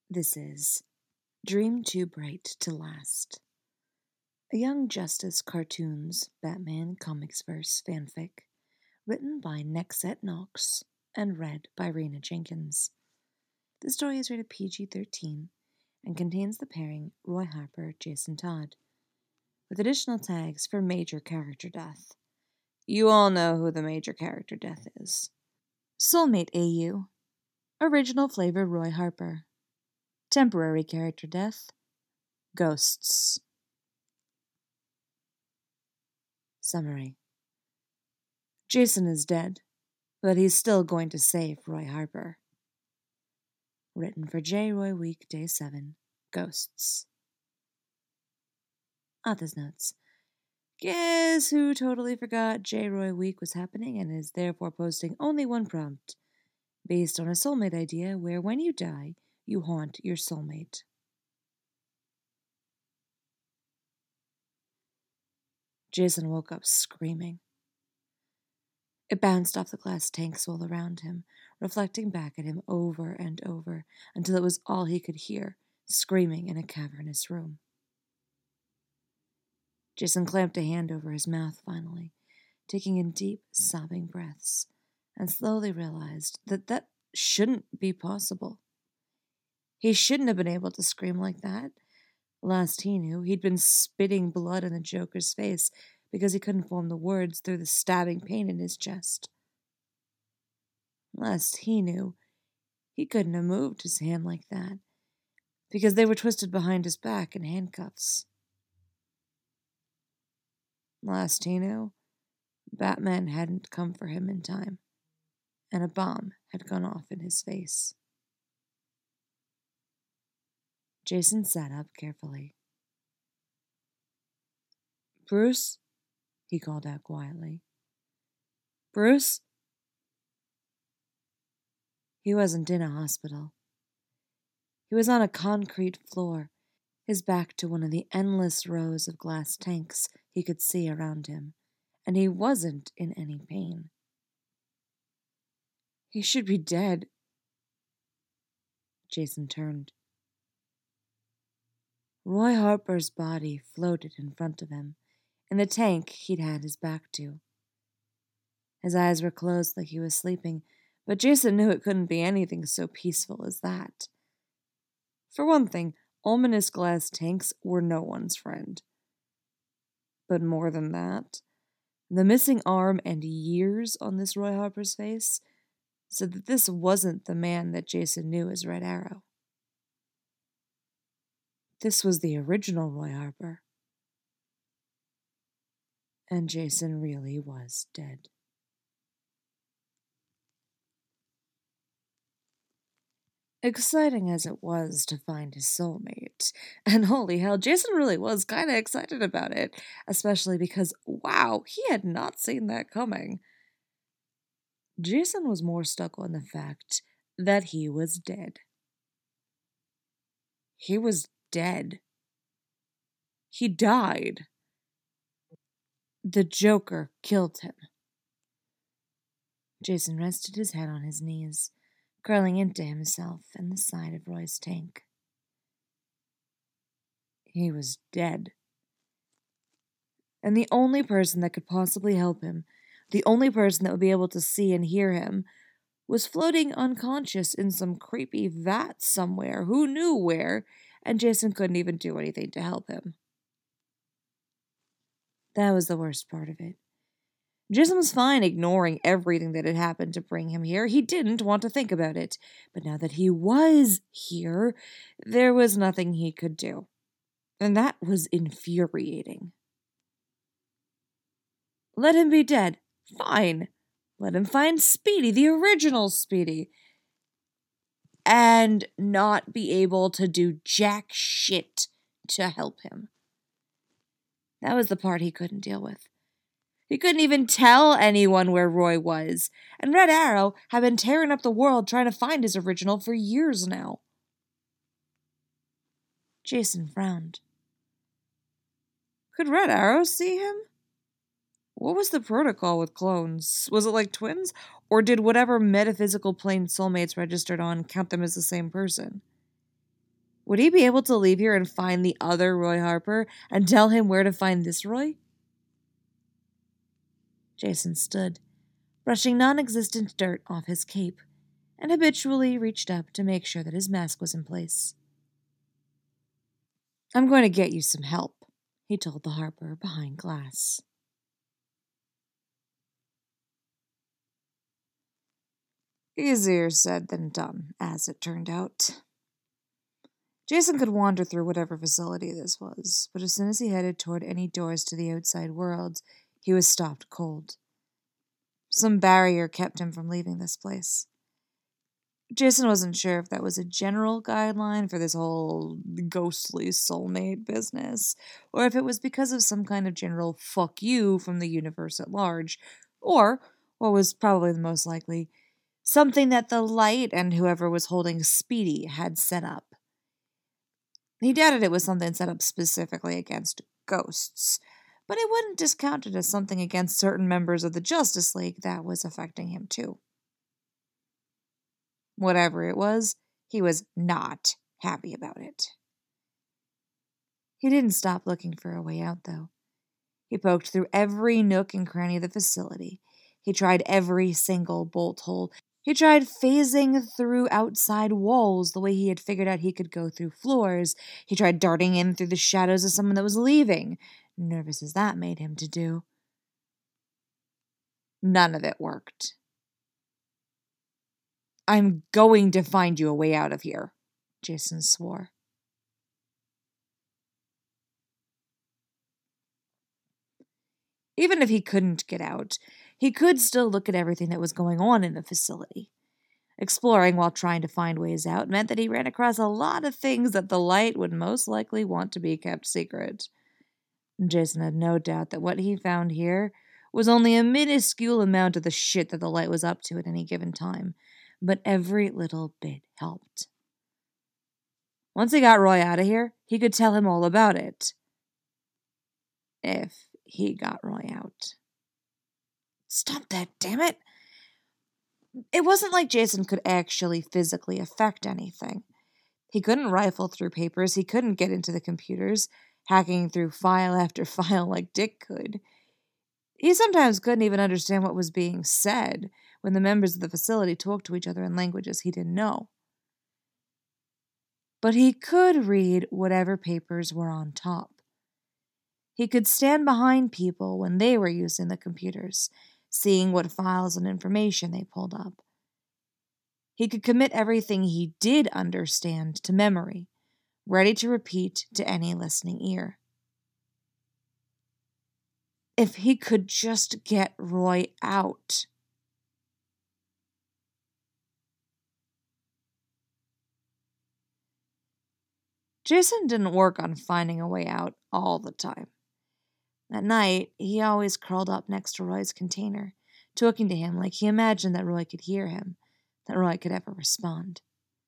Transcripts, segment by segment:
This is Dream Too Bright to Last, a Young Justice Cartoons Batman Comics Verse fanfic written by Nexet Knox and read by Rena Jenkins. The story is rated PG-13 and contains the pairing Roy Harper, Jason Todd, with additional tags for major character death. You all know who the major character death is. Soulmate AU. Original flavor Roy Harper. Temporary character death. Ghosts. Summary. Jason is dead, but he's still going to save Roy Harper. Written for J. Roy Week, Day 7. Ghosts. Author's notes. Guess who totally forgot J. Roy Week was happening and is therefore posting only one prompt, based on a soulmate idea where when you die, you haunt your soulmate. Jason woke up screaming. It bounced off the glass tanks all around him, reflecting back at him over and over until it was all he could hear, screaming in a cavernous room. Jason clamped a hand over his mouth finally, taking in deep, sobbing breaths, and slowly realized that shouldn't be possible. He shouldn't have been able to scream like that. Last he knew, he'd been spitting blood in the Joker's face because he couldn't form the words through the stabbing pain in his chest. Last he knew, he couldn't have moved his hand like that because they were twisted behind his back in handcuffs. Last he knew, Batman hadn't come for him in time, and a bomb had gone off in his face. Jason sat up carefully. "Bruce?" he called out quietly. "Bruce?" He wasn't in a hospital. He was on a concrete floor, his back to one of the endless rows of glass tanks he could see around him, and he wasn't in any pain. He should be dead. Jason turned. Roy Harper's body floated in front of him, in the tank he'd had his back to. His eyes were closed like he was sleeping, but Jason knew it couldn't be anything so peaceful as that. For one thing, ominous glass tanks were no one's friend. But more than that, the missing arm and years on this Roy Harper's face said that this wasn't the man that Jason knew as Red Arrow. This was the original Roy Harper. And Jason really was dead. Exciting as it was to find his soulmate, and holy hell, Jason really was kind of excited about it, especially because, wow, he had not seen that coming. Jason was more stuck on the fact that he was dead. He was dead. He died. The Joker killed him. Jason rested his head on his knees, curling into himself and the side of Roy's tank. He was dead. And the only person that could possibly help him, the only person that would be able to see and hear him, was floating unconscious in some creepy vat somewhere, who knew where, and Jason couldn't even do anything to help him. That was the worst part of it. Jason was fine ignoring everything that had happened to bring him here. He didn't want to think about it. But now that he was here, there was nothing he could do. And that was infuriating. Let him be dead. Fine. Let him find Speedy, the original Speedy, and not be able to do jack shit to help him. That was the part he couldn't deal with. He couldn't even tell anyone where Roy was, and Red Arrow had been tearing up the world trying to find his original for years now. Jason frowned. Could Red Arrow see him? What was the protocol with clones? Was it like twins? Or did whatever metaphysical plane soulmates registered on count them as the same person? Would he be able to leave here and find the other Roy Harper and tell him where to find this Roy? Jason stood, brushing non-existent dirt off his cape, and habitually reached up to make sure that his mask was in place. "I'm going to get you some help," he told the Harper behind glass. Easier said than done, as it turned out. Jason could wander through whatever facility this was, but as soon as he headed toward any doors to the outside world, he was stopped cold. Some barrier kept him from leaving this place. Jason wasn't sure if that was a general guideline for this whole ghostly soulmate business, or if it was because of some kind of general fuck you from the universe at large, or, what was probably the most likely, something that the Light and whoever was holding Speedy had set up. He doubted it was something set up specifically against ghosts, but he wouldn't discount it as something against certain members of the Justice League that was affecting him too. Whatever it was, he was not happy about it. He didn't stop looking for a way out, though. He poked through every nook and cranny of the facility. He tried every single bolt hole. He tried phasing through outside walls the way he had figured out he could go through floors. He tried darting in through the shadows of someone that was leaving, nervous as that made him to do. None of it worked. "I'm going to find you a way out of here," Jason swore. Even if he couldn't get out, he could still look at everything that was going on in the facility. Exploring while trying to find ways out meant that he ran across a lot of things that the Light would most likely want to be kept secret. Jason had no doubt that what he found here was only a minuscule amount of the shit that the Light was up to at any given time, but every little bit helped. Once he got Roy out of here, he could tell him all about it. If he got Roy out. Stop that, damn it! It wasn't like Jason could actually physically affect anything. He couldn't rifle through papers, he couldn't get into the computers, hacking through file after file like Dick could. He sometimes couldn't even understand what was being said when the members of the facility talked to each other in languages he didn't know. But he could read whatever papers were on top. He could stand behind people when they were using the computers, seeing what files and information they pulled up. He could commit everything he did understand to memory, ready to repeat to any listening ear. If he could just get Roy out. Jason didn't work on finding a way out all the time. At night, he always curled up next to Roy's container, talking to him like he imagined that Roy could hear him, that Roy could ever respond.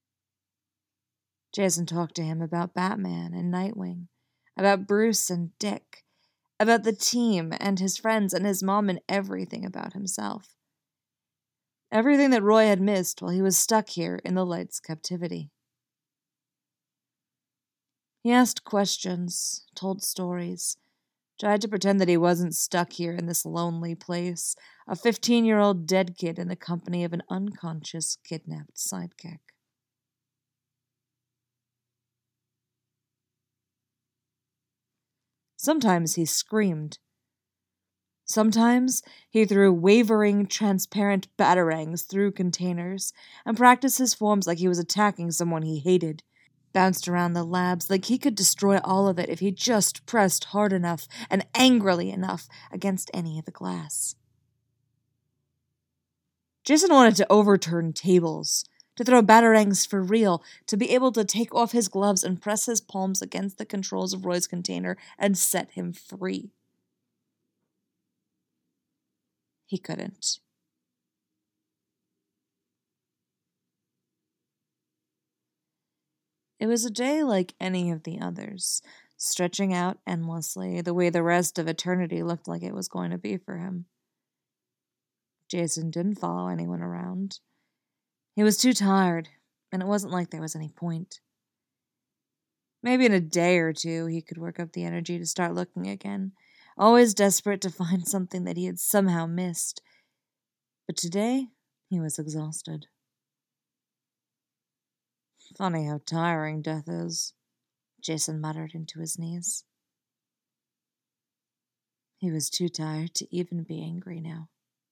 Jason talked to him about Batman and Nightwing, about Bruce and Dick, about the team and his friends and his mom and everything about himself. Everything that Roy had missed while he was stuck here in the Light's captivity. He asked questions, told stories, tried to pretend that he wasn't stuck here in this lonely place, a 15-year-old dead kid in the company of an unconscious, kidnapped sidekick. Sometimes he screamed. Sometimes he threw wavering, transparent batarangs through containers and practiced his forms like he was attacking someone he hated. Bounced around the labs like he could destroy all of it if he just pressed hard enough and angrily enough against any of the glass. Jason wanted to overturn tables, to throw batarangs for real, to be able to take off his gloves and press his palms against the controls of Roy's container and set him free. He couldn't. It was a day like any of the others, stretching out endlessly, the way the rest of eternity looked like it was going to be for him. Jason didn't follow anyone around. He was too tired, and it wasn't like there was any point. Maybe in a day or two he could work up the energy to start looking again, always desperate to find something that he had somehow missed. But today, he was exhausted. Funny how tiring death is, Jason muttered into his knees. He was too tired to even be angry now.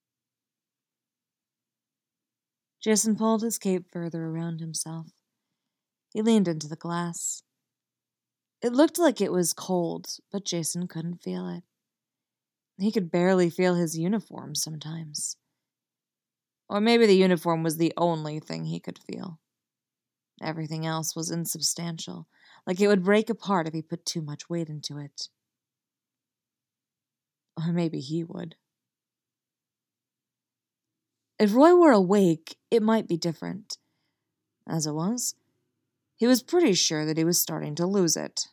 Jason pulled his cape further around himself. He leaned into the glass. It looked like it was cold, but Jason couldn't feel it. He could barely feel his uniform sometimes. Or maybe the uniform was the only thing he could feel. Everything else was insubstantial, like it would break apart if he put too much weight into it. Or maybe he would. If Roy were awake, it might be different. As it was, he was pretty sure that he was starting to lose it.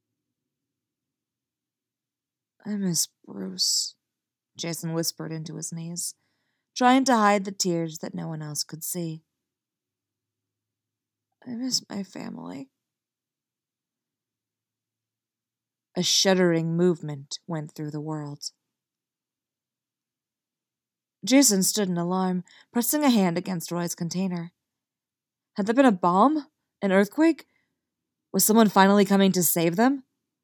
I miss Bruce, Jason whispered into his knees, trying to hide the tears that no one else could see. I miss my family. A shuddering movement went through the world. Jason stood in alarm, pressing a hand against Roy's container. Had there been a bomb? An earthquake? Was someone finally coming to save them?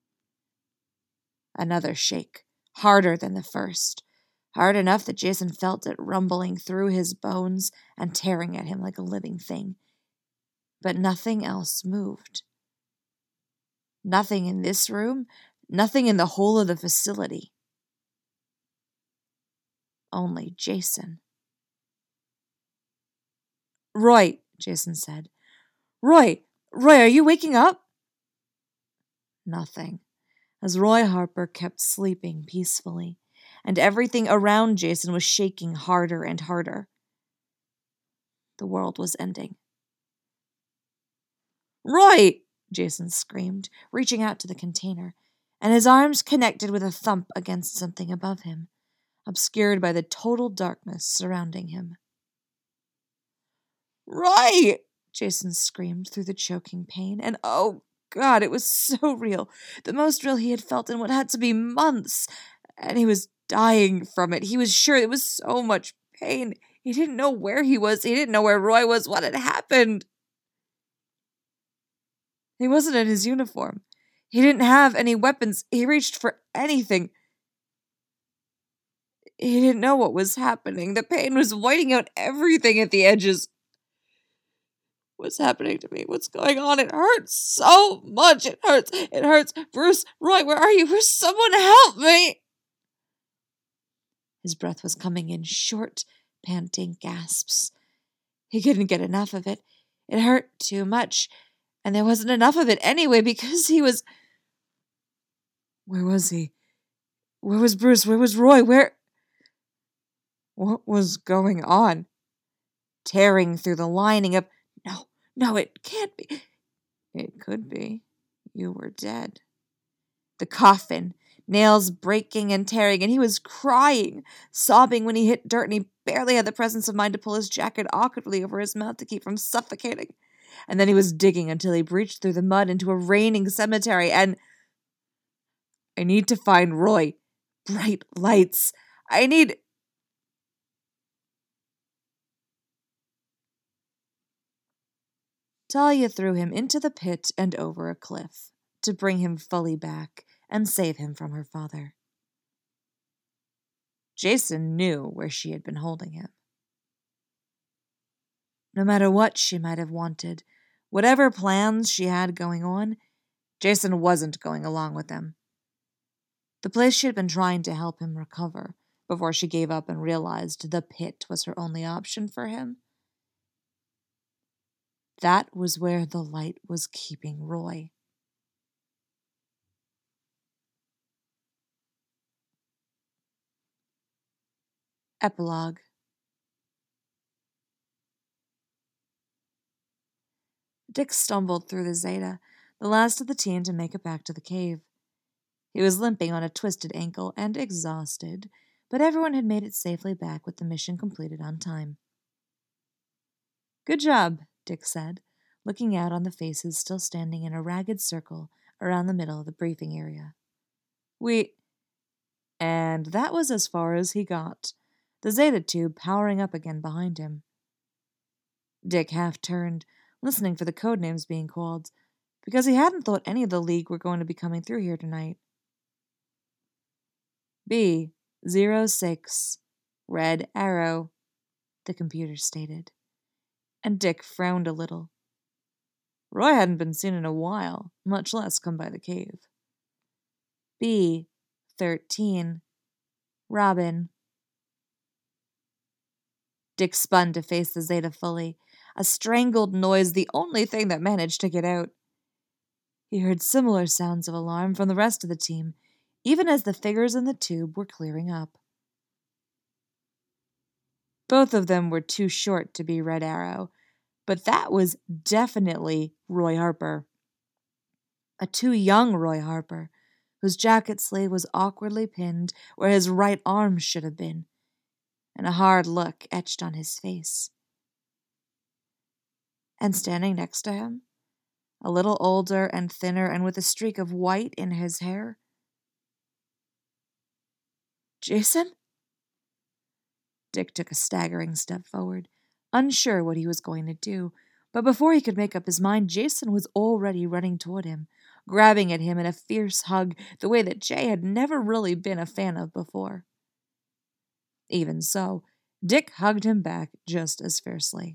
Another shake, harder than the first. Hard enough that Jason felt it rumbling through his bones and tearing at him like a living thing. But nothing else moved. Nothing in this room, nothing in the whole of the facility. Only Jason. Roy, Jason said. Roy, are you waking up? Nothing, as Roy Harper kept sleeping peacefully, and everything around Jason was shaking harder and harder. The world was ending. Roy! Jason screamed, reaching out to the container, and his arms connected with a thump against something above him, obscured by the total darkness surrounding him. Roy! Jason screamed through the choking pain, and oh God, it was so real, the most real he had felt in what had to be months, and he was dying from it. He was sure it was so much pain. He didn't know where he was. He didn't know where Roy was, what had happened. He wasn't in his uniform. He didn't have any weapons. He reached for anything. He didn't know what was happening. The pain was whiting out everything at the edges. What's happening to me? What's going on? It hurts so much. It hurts. It hurts. Bruce, Roy, where are you? Where's someone help me? His breath was coming in short, panting gasps. He couldn't get enough of it. It hurt too much, and there wasn't enough of it anyway because he was... Where was he? Where was Bruce? Where was Roy? What was going on? Tearing through the lining of... No, it can't be. It could be. You were dead. The coffin, nails breaking and tearing, and he was crying, sobbing when he hit dirt, and he barely had the presence of mind to pull his jacket awkwardly over his mouth to keep from suffocating. And then he was digging until he breached through the mud into a raining cemetery, and... I need to find Roy. Bright lights. I need... Talia threw him into the pit and over a cliff to bring him fully back and save him from her father. Jason knew where she had been holding him. No matter what she might have wanted, whatever plans she had going on, Jason wasn't going along with them. The place she had been trying to help him recover before she gave up and realized the pit was her only option for him. That was where the light was keeping Roy. Epilogue. Dick stumbled through the Zeta, the last of the team to make it back to the cave. He was limping on a twisted ankle and exhausted, but everyone had made it safely back with the mission completed on time. Good job, Dick said, looking out on the faces still standing in a ragged circle around the middle of the briefing area. And that was as far as he got, the Zeta tube powering up again behind him. Dick half turned, listening for the code names being called, because he hadn't thought any of the League were going to be coming through here tonight. B06, Red Arrow, the computer stated, and Dick frowned a little. Roy hadn't been seen in a while, much less come by the cave. B13, Robin. Dick spun to face the Zeta fully, a strangled noise the only thing that managed to get out. He heard similar sounds of alarm from the rest of the team, even as the figures in the tube were clearing up. Both of them were too short to be Red Arrow, but that was definitely Roy Harper. A too young Roy Harper, whose jacket sleeve was awkwardly pinned where his right arm should have been, and a hard look etched on his face. And standing next to him, a little older and thinner and with a streak of white in his hair, Jason? Dick took a staggering step forward, unsure what he was going to do, but before he could make up his mind, Jason was already running toward him, grabbing at him in a fierce hug the way that Jay had never really been a fan of before. Even so, Dick hugged him back just as fiercely.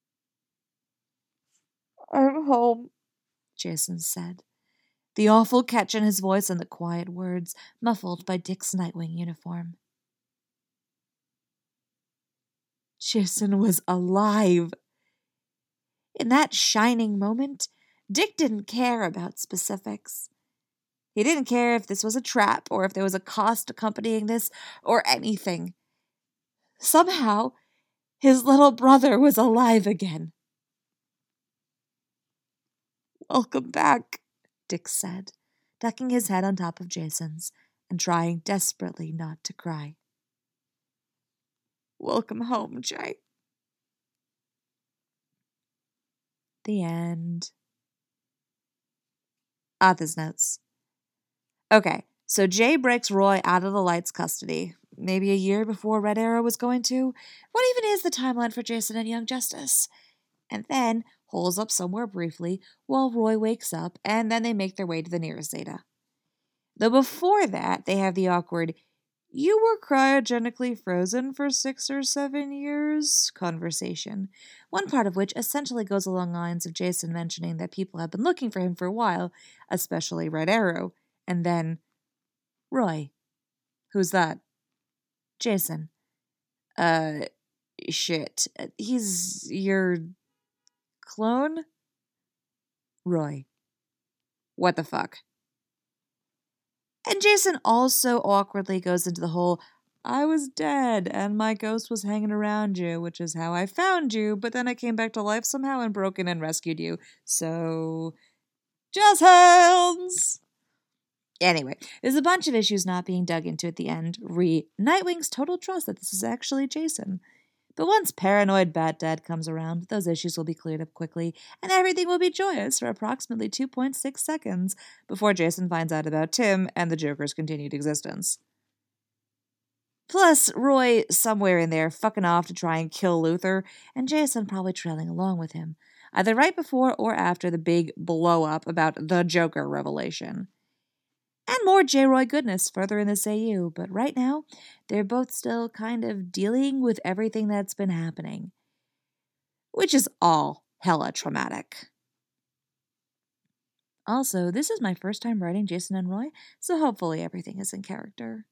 "I'm home," Jason said, the awful catch in his voice and the quiet words muffled by Dick's Nightwing uniform. Jason was alive. In that shining moment, Dick didn't care about specifics. He didn't care if this was a trap or if there was a cost accompanying this or anything. Somehow, his little brother was alive again. "Welcome back," Dick said, ducking his head on top of Jason's and trying desperately not to cry. "Welcome home, Jay." The end. Author's notes. Okay, so Jay breaks Roy out of the Light's custody, maybe a year before Red Arrow was going to. What even is the timeline for Jason and Young Justice? And then holes up somewhere briefly while Roy wakes up, and then they make their way to the nearest Zeta. Though before that, they have the awkward, "You were cryogenically frozen for 6 or 7 years" conversation, one part of which essentially goes along the lines of Jason mentioning that people have been looking for him for a while, especially Red Arrow, and then, "Roy. Who's that?" "Jason. Shit. He's your clone?" "Roy. What the fuck?" And Jason also awkwardly goes into the whole, "I was dead and my ghost was hanging around you, which is how I found you, but then I came back to life somehow and broke in and rescued you. So, just hands!" Anyway, there's a bunch of issues not being dug into at the end, re Nightwing's total trust that this is actually Jason. But once paranoid Bat Dad comes around, those issues will be cleared up quickly, and everything will be joyous for approximately 2.6 seconds before Jason finds out about Tim and the Joker's continued existence. Plus, Roy somewhere in there fucking off to try and kill Luthor, and Jason probably trailing along with him, either right before or after the big blow-up about the Joker revelation. And more J-Roy goodness further in this AU, but right now, they're both still kind of dealing with everything that's been happening. Which is all hella traumatic. Also, this is my first time writing Jason and Roy, so hopefully everything is in character.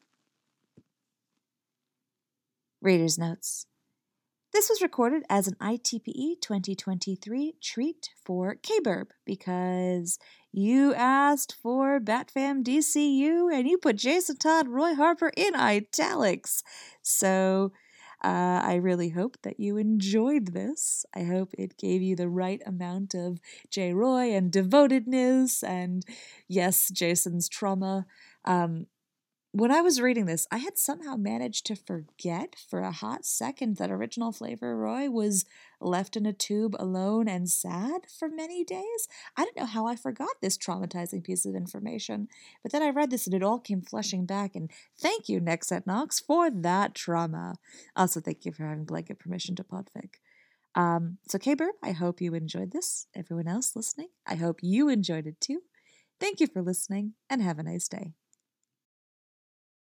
Reader's Notes. This was recorded as an ITPE 2023 treat for K-Burb because you asked for Batfam DCU and you put Jason Todd Roy Harper in italics. So I really hope that you enjoyed this. I hope it gave you the right amount of J. Roy and devotedness and, yes, Jason's trauma. when I was reading this, I had somehow managed to forget for a hot second that original Flavor Roy was left in a tube alone and sad for many days. I don't know how I forgot this traumatizing piece of information, but then I read this and it all came flushing back. And thank you, Nexet Knox, for that trauma. Also, thank you for having blanket permission to podfic. So, K-Burb, I hope you enjoyed this. Everyone else listening, I hope you enjoyed it too. Thank you for listening and have a nice day.